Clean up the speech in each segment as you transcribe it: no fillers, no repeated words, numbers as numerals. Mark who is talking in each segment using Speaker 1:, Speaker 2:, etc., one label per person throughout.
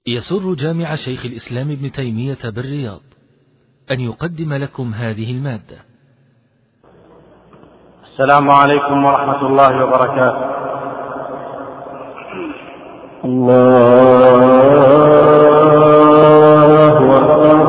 Speaker 1: يسر جامع شيخ الإسلام ابن تيمية بالرياض أن يقدم لكم هذه المادة.
Speaker 2: السلام عليكم ورحمة الله وبركاته.
Speaker 3: الله أكبر.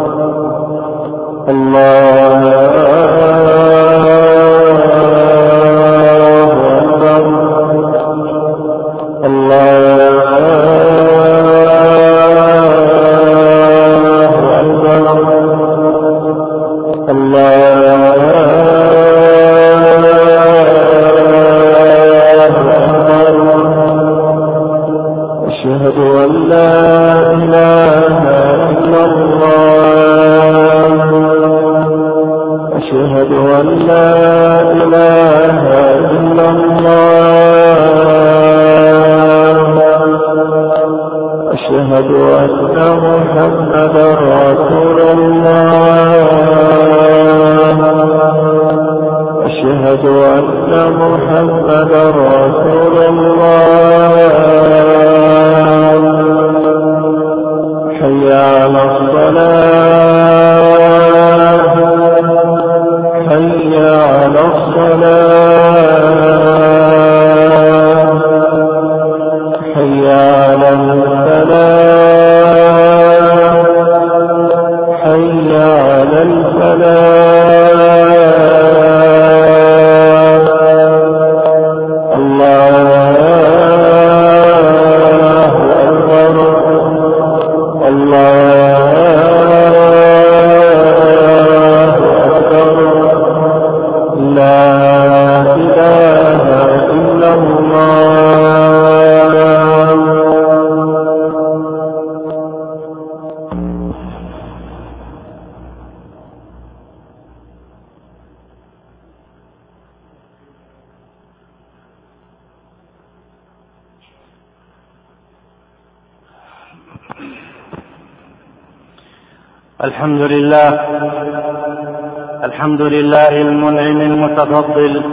Speaker 2: الحمد لله المنعم المتفضل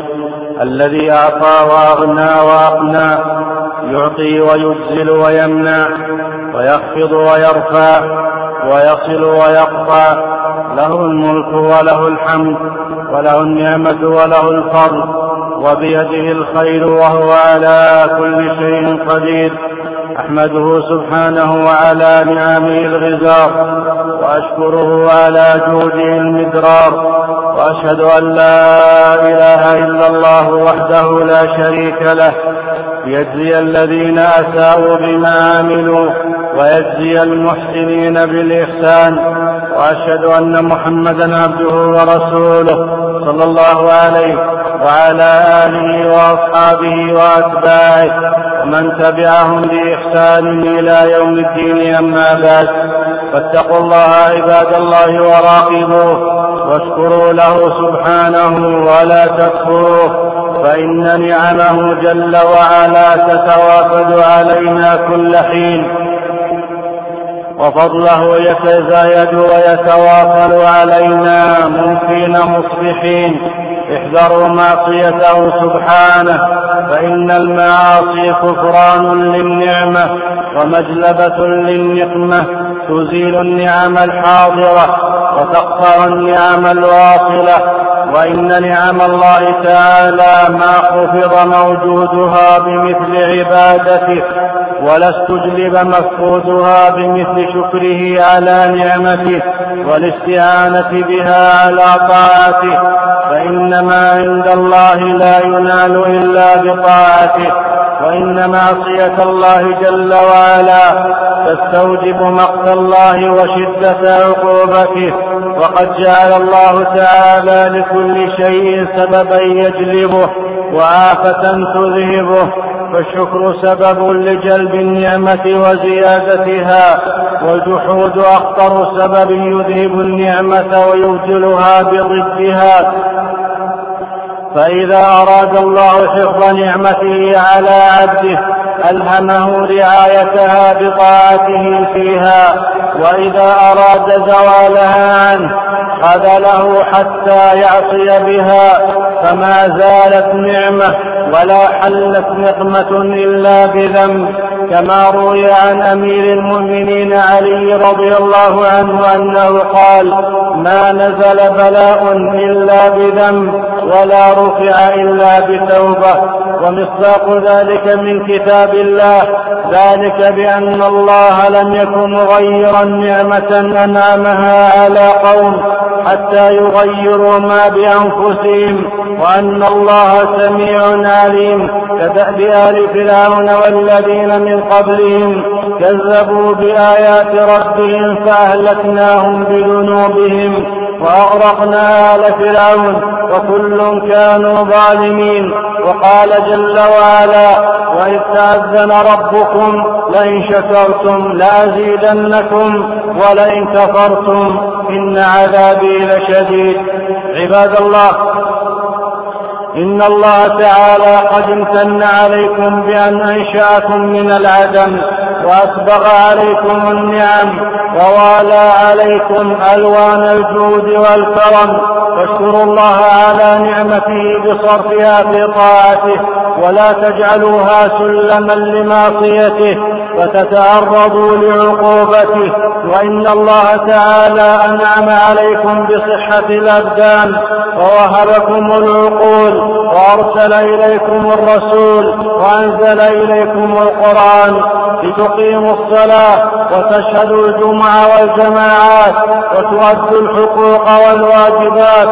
Speaker 2: الذي أعطى وأغنى وأقنى، يعطي ويجزل ويمنع، ويخفض ويرفع، ويصل ويقطع، له الملك وله الحمد، وله النعمة وله الفضل، وبيده الخير وهو على كل شيء قدير. أحمده سبحانه على نعمه الغزار، وأشكره على جوده المدرار، وأشهد أن لا إله إلا الله وحده لا شريك له، ليجزي الذين أساءوا بما عملوا ويجزي المحسنين بالإحسان. وأشهد أن محمدا عبده ورسوله صلى الله عليه وعلى آله وأصحابه وأتباعه ومن تبعهم بإحسان إلى يوم الدين. أما بعد، فاتقوا الله عباد الله وراقبوه، واشكروا له سبحانه ولا تكفروه، فإن نعمه جل وعلا تتوافد علينا كل حين، وفضله يتزايد ويتواصل علينا ممكن مصبحين. احذروا معصيته سبحانه، فإن المعاصي كفران للنعمة ومجلبة للنقمة، تزيل النعم الحاضرة وتقطع النعم الواصلة. وإن نعم الله تعالى ما خفض موجودها بمثل عبادته، ولا استجلب مفقودها بمثل شكره على نعمته والاستعانة بها على طاعته، فإن ما عند الله لا ينال إلا بطاعته. وإن معصية الله جل وعلا تستوجب مقت الله وشدة عقوبته، وقد جعل الله تعالى لكل شيء سببا يجلبه وآفة تذهبه، فالشكر سبب لجلب النعمة وزيادتها، والجحود أخطر سبب يذهب النعمة ويبدلها بضدها. فإذا أراد الله حفظ نعمته على عبده ألهمه رعايتها بطاعته فيها، وإذا أراد زوالها عنه خذله حتى يعصي بها، فما زالت نعمة ولا حلت نقمة إلا بذنب. كما روي عن أمير المؤمنين علي رضي الله عنه أنه قال: ما نزل بلاء إلا بذنب ولا رفع إلا بتوبة. ومصداق ذلك من كتاب الله، ذلك بأن الله لم يكن مغيرا نعمة أنعمها على قوم حتى يغيروا ما بأنفسهم، وأن الله سميع عليم. كدأب آل فرعون والذين من قبلهم كذبوا بآيات ربهم فأهلكناهم بذنوبهم وأغرقنا آل فرعون وكل كانوا ظالمين. وقال جل وعلا: وإذ تأذن ربكم لئن شكرتم لأزيدنكم ولئن كفرتم إن عذابي لشديد. عباد الله، إن الله تعالى قد امتن عليكم بأن أنشأكم من العدم وأسبغ عليكم النعم ووالى عليكم ألوان الجود والكرم، واشكروا الله على نعمته بصرفها في طاعته، ولا تجعلوها سلما لمعصيته فتتعرضوا لعقوبته. وإن الله تعالى أنعم عليكم بصحة الأبدان ووهبكم العقول وأرسل إليكم الرسول وأنزل إليكم القرآن لتقيموا الصلاة وتشهدوا الجمعة والجماعات وتؤدوا الحقوق والواجبات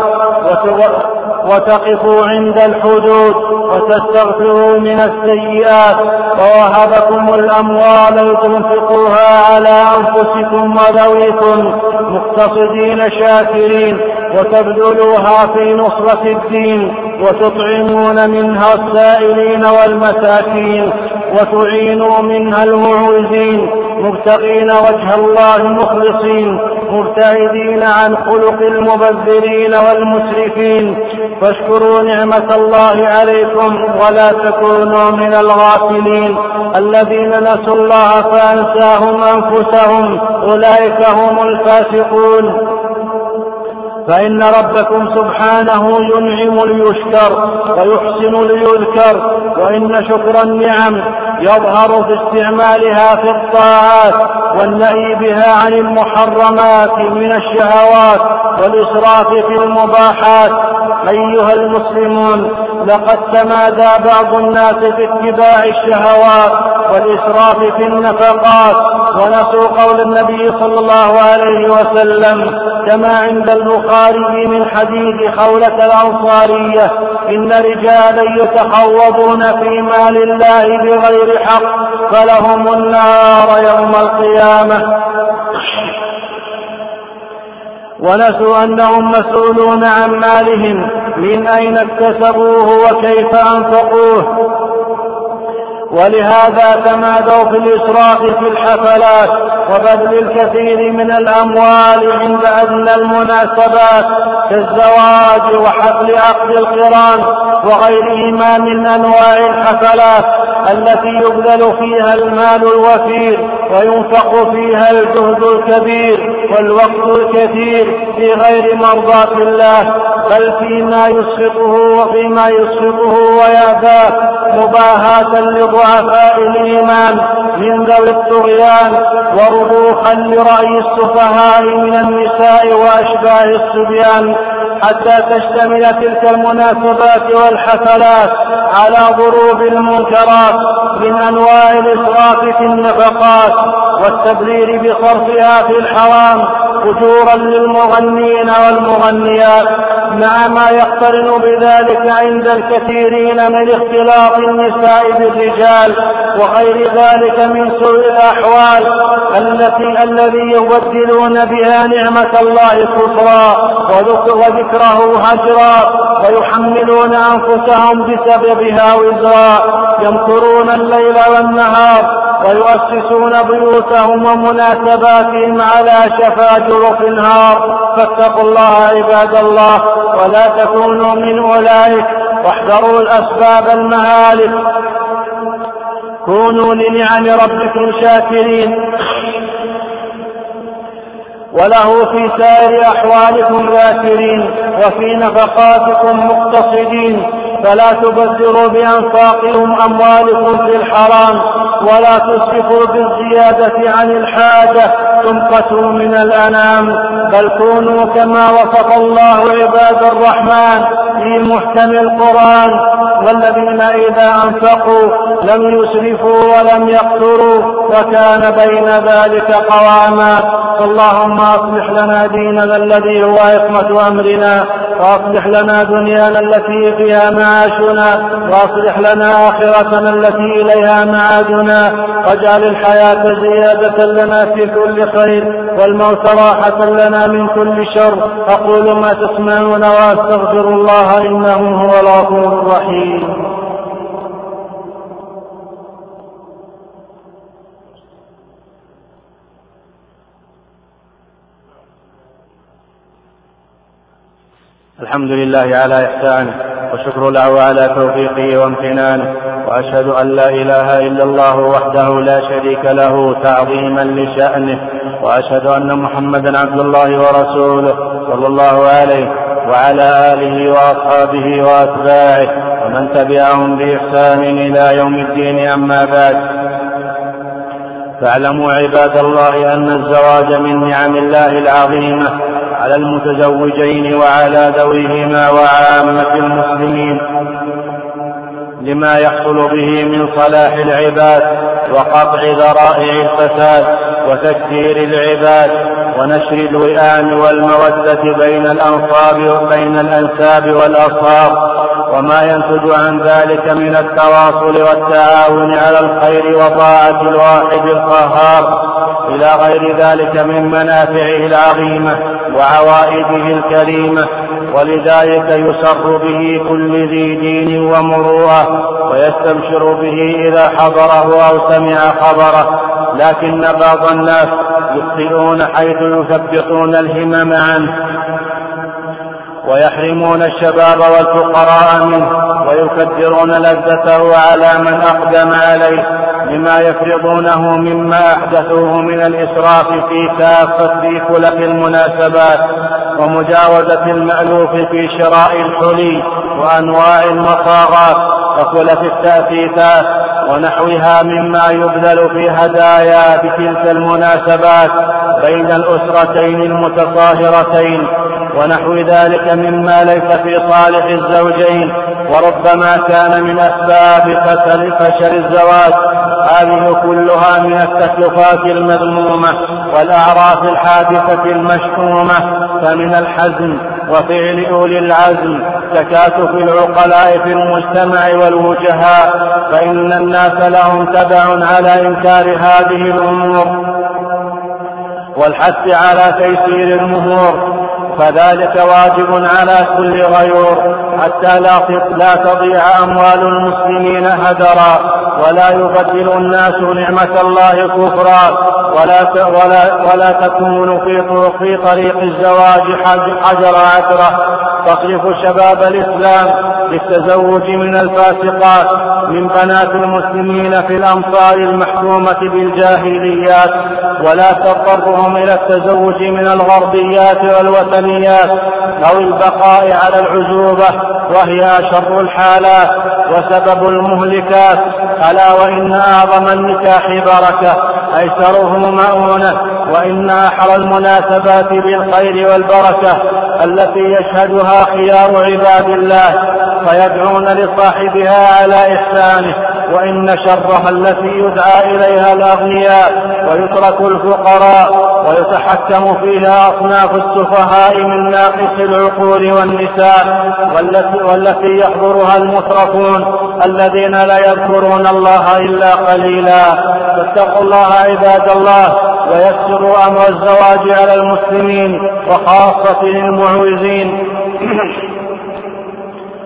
Speaker 2: وتقفوا عند الحدود وتستغفروا من السيئات، ووهبكم الأموال لتنفقوها على أنفسكم وذويكم مقتصدين شاكرين، وتبذلوها في نصرة الدين، وتطعمون منها السائلين والمساكين، وتعينوا منها المعوزين، مبتغين وجه الله مخلصين، مبتعدين عن خلق المبذرين والمسرفين. فاشكروا نعمة الله عليكم ولا تكونوا من الغافلين الذين نسوا الله فأنساهم أنفسهم، أولئك هم الفاسقون. فإن ربكم سبحانه ينعم ليشكر ويحسن ليذكر، وإن شكر النعم يظهر في استعمالها في الطاعات والنهي بها عن المحرمات من الشهوات والإسراف في المباحات. أيها المسلمون، لقد تمادى بعض الناس في اتباع الشهوات والإسراف في النفقات، ونسوا قول النبي صلى الله عليه وسلم كما عند البخاري من حديث خولة الأنصارية: إن رجالا يتخوضون في مال الله بغير حق فلهم النار يوم القيامة. ونسوا أنهم مسؤولون عن مالهم، من أين اكتسبوه وكيف أنفقوه. ولهذا تمادوا في الإسراف في الحفلات وبذل الكثير من الأموال عند أدنى المناسبات كالزواج وحفل عقد القران وغيرهما من أنواع الحفلات التي يبذل فيها المال الوفير وينفق فيها الجهد الكبير والوقت الكثير في غير مرضاة الله، بل فيما يسخطه ويأباه مباهاة لضعفاء الإيمان من ذوي الطغيان ورضوخا لرأي السفهاء من النساء وأشباه الصبيان، حتى تشتمل تلك المناسبات والحفلات على ضروب المنكرات من أنواع الإسراف في النفقات والتبذير بصرفها في الحرام أجورا للمغنين والمغنيات، مع ما يقترن بذلك عند الكثيرين من اختلاط النساء بالرجال وغير ذلك من سوء الأحوال الذي يبدلون بها نعمة الله كفرا وذكره هجرا، ويحملون أنفسهم بسببها وزرا، يمكرون الليل والنهار ويؤسسون بيوتهم ومناسباتهم على شفا جرف النار. فاتقوا الله عباد الله ولا تكونوا من أولئك، واحذروا الأسباب المهالك. كونوا لنعم ربكم شاكرين، وله في سائر أحوالكم ذاكرين، وفي نفقاتكم مقتصدين، فلا تبذروا بأنفاقكم أموالكم في الحرام، ولا تسرفوا بالزيادة عن الحاجة تنقصوا من الأنام، بل كونوا كما وصف الله عباد الرحمن في محكم القرآن: والذين إذا أنفقوا لم يسرفوا ولم يقتروا وكان بين ذلك قواما. اللهم أصلح لنا ديننا الذي هو عصمة أمرنا، وأصلح لنا دنيانا التي فيها معاشنا، وأصلح لنا آخرتنا التي إليها معادنا، واجعل الحياة زيادة لنا في كل خير والموت راحة لنا من كل شر. أقول ما تسمعون وأستغفر الله إنه هو الغفور الرحيم. الحمد لله على إحسانه، وشكر له على توفيقه وامتنانه، وأشهد أن لا إله إلا الله وحده لا شريك له تعظيما لشأنه، وأشهد أن محمدا عبد الله ورسوله صلى الله عليه وعلى آله وأصحابه وأتباعه ومن تبعهم بإحسان إلى يوم الدين. أما بعد، فاعلموا عباد الله أن الزواج من نعم الله العظيمة على المتزوجين وعلى ذويهما وعامة المسلمين، لما يحصل به من صلاح العباد وقطع ذرائع الفساد وتكثير العباد ونشر الوئام والمودة بين الأنساب والأصهار، وما ينتج عن ذلك من التواصل والتعاون على الخير وطاعة الواحد القهار، إلى غير ذلك من منافعه العظيمة وعوائده الكريمة. ولذلك يسر به كل ذي دين ومروءة، ويستبشر به إذا حضره أو سمع خبره. لكن بعض الناس يخطئون حيث يثبطون الهمم عنه ويحرمون الشباب والفقراء منه، ويكدرون لذته على من أقدم عليه، لما يفرضونه مما أحدثوه من الإسراف في كافة في كلف المناسبات، ومجاوزة المألوف في شراء الحلي وأنواع المصاغات وكلف التأثيثات ونحوها مما يبذل في هدايا بتلك المناسبات بين الأسرتين المتصاهرتين، ونحو ذلك مما ليس في صالح الزوجين، وربما كان من أسباب فشل الزواج. هذه كلها من التكلفات المذمومة والأعراف الحادثة المشؤومة، فمن الحزم وفعل أولي العزم تكاتف العقلاء في المجتمع والوجهاء، فإن الناس لهم تبع على إنكار هذه الأمور والحث على تيسير المهور، فذلك واجب على كل غيور، حتى لا تضيع أموال المسلمين هدرا، ولا يبدل الناس نعمة الله كفرا، ولا تكون في طريق الزواج حجر عثرة تصرف شباب الإسلام للتزوج من الفاسقات من بنات المسلمين في الأمصار المحكومة بالجاهليات، ولا تضطرهم إلى التزوج من الغربيات والوثنيات أو البقاء على العزوبة، وهي أشر الحالات وسبب المهلكات. ألا وإن أعظم النكاح بركة أيسره مؤونة، وإن أحرى المناسبات بالخير والبركة التي يشهدها خيار عباد الله فيدعون لصاحبها على إحسانه، وإن شرها التي يدعى إليها الأغنياء ويترك الفقراء ويتحكم فيها أصناف السفهاء من ناقص العقول والنساء، والتي يحضرها المترفون الذين لا يذكرون الله إلا قليلا. فاتقوا الله عباد الله، ويسروا أمر الزواج على المسلمين وخاصة المعوزين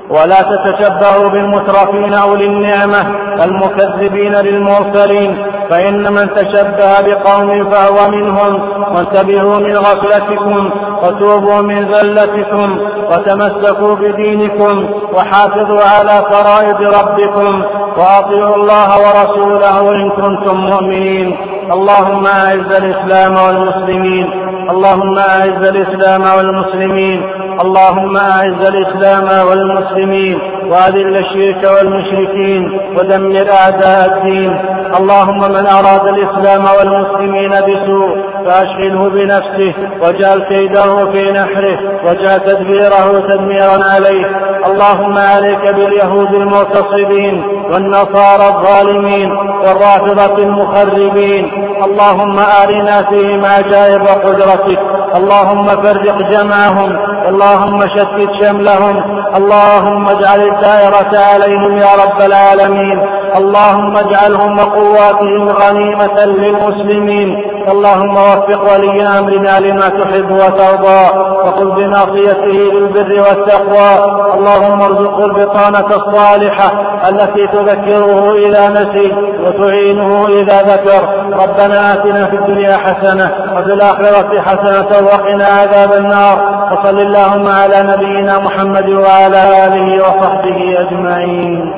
Speaker 2: ولا تتشبهوا بالمترفين أولي النعمة المكذبين للمرسلين، فإن من تشبه بقوم فهو منهم. وانتبهوا من غفلتكم وتوبوا من ذلتكم وتمسكوا بدينكم وحافظوا على فرائض ربكم وأطيعوا الله ورسوله إن كنتم مؤمنين. اللهم أعز الإسلام والمسلمين، اللهم أعز الإسلام والمسلمين، اللهم أعز الإسلام والمسلمين وأذل الشرك والمشركين ودمر أعداء الدين. اللهم من أراد الإسلام والمسلمين بسوء فأشغله بنفسه واجعل كيده في نحره واجعل تدبيره تدميرا عليه. اللهم عليك باليهود المغتصبين والنصارى الظالمين والرافضة المخربين. اللهم أرنا فيهم عجائب قدرتك. اللهم فرق جمعهم، اللهم شتت شملهم، اللهم اجعل الدائرة عليهم يا رب العالمين. اللهم اجعلهم وقواتهم غنيمة للمسلمين. اللهم وفق ولي أمرنا لما تحب وترضى وخذ بناصيته بالبر والتقوى. اللهم ارزقه البطانة الصالحة التي تذكره إذا نسي وتعينه إذا ذكر. ربنا آتنا في الدنيا حسنة وفي الآخرة حسنة وقنا عذاب النار. وصل اللهم على نبينا محمد وعلى آله وصحبه أجمعين.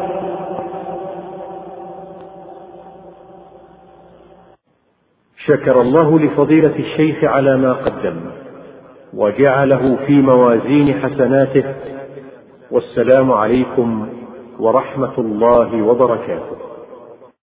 Speaker 3: شكر الله لفضيلة الشيخ على ما قدم وجعله في موازين حسناته. والسلام عليكم ورحمة الله وبركاته.